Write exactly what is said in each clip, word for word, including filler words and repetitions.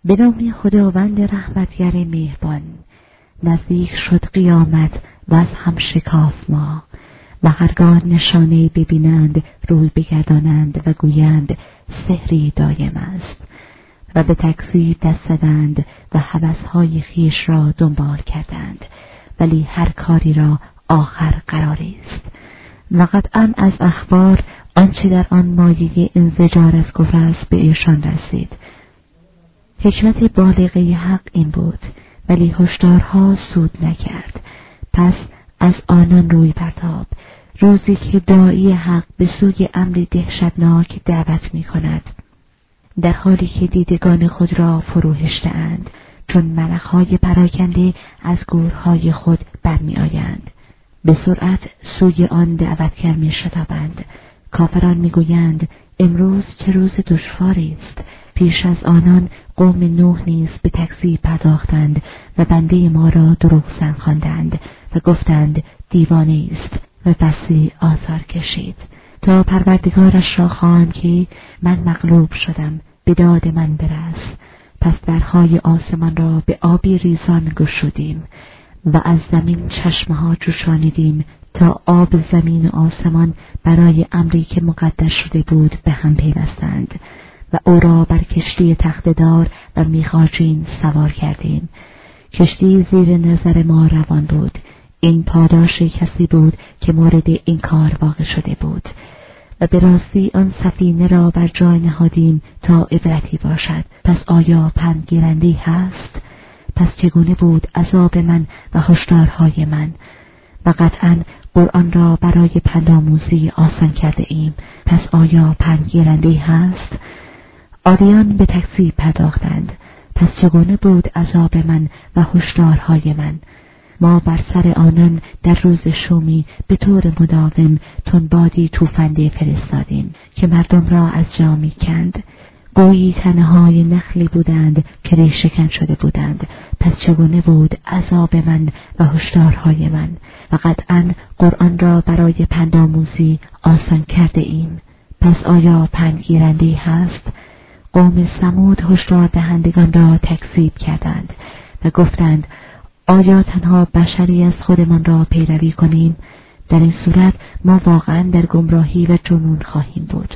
به نام خداوند رحمتگر مهربان. نزدیک شد قیامت و از هم شکاف ما، و هرگاه نشانه ببینند روی بگردانند و گویند سحری دایم است، و به تکذیب دست زدند و هوسهای خویش را دنبال کردند، ولی هر کاری را آخر قراری است. و قطعاً از اخبار آنچه در آن مایه انزجار از کفر است به ایشان رسید. حکمت بالغه حق این بود، ولی هشدارها سود نکرد. پس از آنان روی برتاب، روزی که داعی حق به سوی امری دهشتناک دعوت می کند، در حالی که دیدگان خود را فروهشته‌اند، چون ملخ‌های پراکنده از گورهای خود برمی آیند. به سرعت سوی آن دعوتگر می شتابند. کافران می گویند امروز چه روز دشواری است. پیش از آنان قوم نوح نیز به تکذیب پرداختند و بنده ما را دروغ خواندند و گفتند دیوانه است و بسی آزار کشید، تا پروردگارش را خواند که من مغلوب شدم، به داد من برس. پس درهای آسمان را به آبی ریزان گشودیم و از زمین چشمه ها جوشانیدیم تا آب زمین و آسمان برای امری که مقدس شده بود به هم پیوستند، و او را بر کشتی تخته‌دار و میخاجین سوار کردیم. کشتی زیر نظر ما روان بود. این پاداش کسی بود که مورد این کار واقع شده بود، و به راستی آن سفینه را بر جای نهادیم تا عبرتی باشد. پس آیا پندگیرنده‌ای هست؟ پس چگونه بود عذاب من و هشدارهای من؟ و قطعاً قرآن را برای پندآموزی آسان کرده ایم. پس آیا پندگیرنده‌ای هست؟ عادیان به تکذیب پرداختند. پس چگونه بود عذاب من و هشدارهای من؟ ما بر سر آنان در روز شومی به طور مداوم تندبادی توفنده فرستادیم که مردم را از جا می کند. گویی تنه‌های نخلی بودند که ریشه‌کن شده بودند. پس چگونه بود عذاب من و هشدارهای من؟ و قطعاً قرآن را برای پندآموزی آسان کرده ایم. پس آیا پندگیرنده‌ای هست؟ قوم ثمود هشدار دهندگان را تکذیب کردند و گفتند آیا تنها بشری از خودمان را پیروی کنیم؟ در این صورت ما واقعا در گمراهی و جنون خواهیم بود.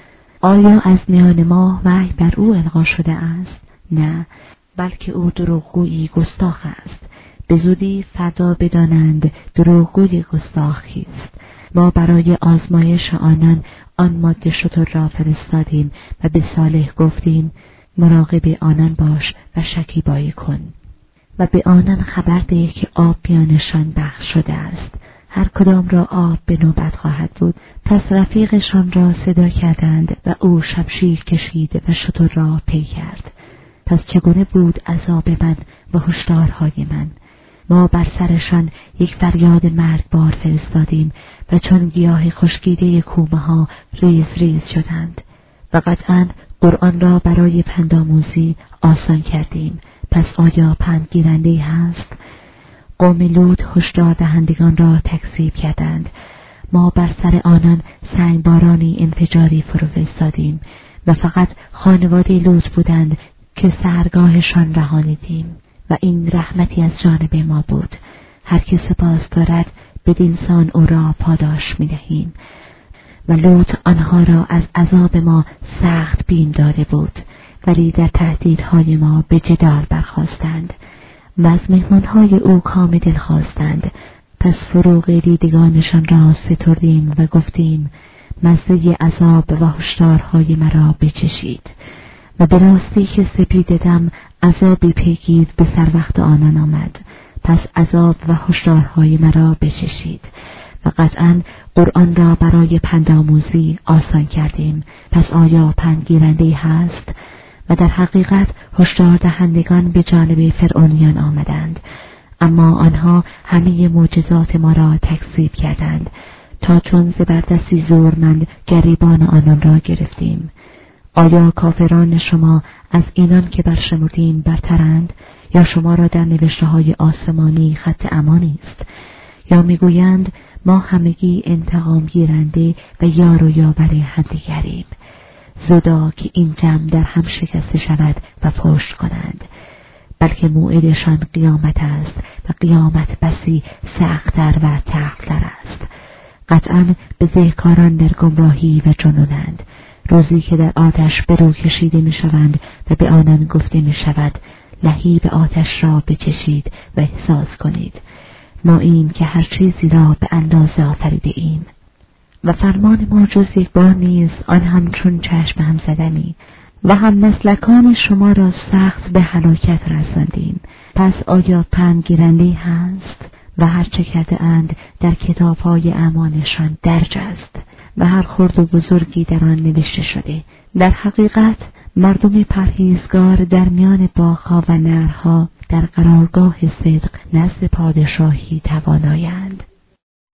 آیا از میان ما وحی بر او القا شده است؟ نه، بلکه او دروغگویی گستاخ است. به زودی فردا بدانند دروغگوی گستاخ کیست. ما برای آزمایش آنان آن ماده شتر را فرستادیم و به صالح گفتیم مراقب آنان باش و شکیبایی کن، و به آنان خبر ده که آب میانشان بخش شده است. هر کدام را آب به نوبت خواهد بود. پس رفیقشان را صدا کردند و او شمشیر کشید و شتر را پی کرد. پس چگونه بود عذاب من و هشدارهای من؟ ما بر سرشان یک فریاد مرگبار فرستادیم و چون گیاه خشکیده کومه ها ریز ریز شدند. و قطعاً قرآن را برای پندآموزی آسان کردیم. پس آیا پندگیرنده‌ای هست؟ قوم لوط هشدار دهندگان را تکذیب کردند. ما بر سر آنان سنگبارانی انفجاری فرستادیم و فقط خانواده لوط بودند که سحرگاهشان رهانیدیم، و این رحمتی از جانب ما بود. هر که سپاس دارد بدین سان او را پاداش می دهیم. و لوط آنها را از عذاب ما سخت بیم داده بود، ولی در تهدیدهای ما به جدال برخاستند و از مهمانهای او کام دل خواستند. پس فروغ دیدگانشان را ستردیم و گفتیم مزه عذاب و هشدارهای مرا بچشید. و به راستی که سپید دم عذابی پیگیر به سر وقت آنان آمد. پس عذاب و هشدارهای مرا بچشید. و قطعاً قرآن را برای پندآموزی آسان کردیم. پس آیا پندگیرنده‌ای هست؟ و در حقیقت هشدار دهندگان به جانب فرعونیان آمدند، اما آنها همه معجزات ما را تکذیب کردند، تا چون زبردستی زورمند گریبان آنان را گرفتیم. آیا کافران شما از اینان که برشمردیم برترند، یا شما را در نوشته‌های آسمانی خط امانی است؟ یا میگویند ما همگی انتقام گیرنده و یار و یاور همدیگریم؟ زودا که این جمع در هم شکسته شود و پشت کنند، بلکه موعدشان قیامت است و قیامت بسی سخت‌تر و تلختر است. قطعاً بزهکاران در گمراهی و جنونند، روزی که در آتش برو کشیده می شوند و به آنان گفته می شود لهیب آتش را بچشید و احساس کنید، ما این که هر چیزی را به اندازه آفریده ایم و فرمان ما جز یک بار نیست، آن هم چون چشم هم زدنی و هم مسلکان شما را سخت به هلاکت رساندیم. پس آیا پند گیرنده‌ای هست؟ و هر چه کرده اند در کتاب‌های اعمالشان درج است و هر خرد و بزرگی در آن نوشته شده. در حقیقت مردم پرهیزگار در میان باغ‌ها و نهرها در قرارگاه صدق نزد پادشاهی توانایند.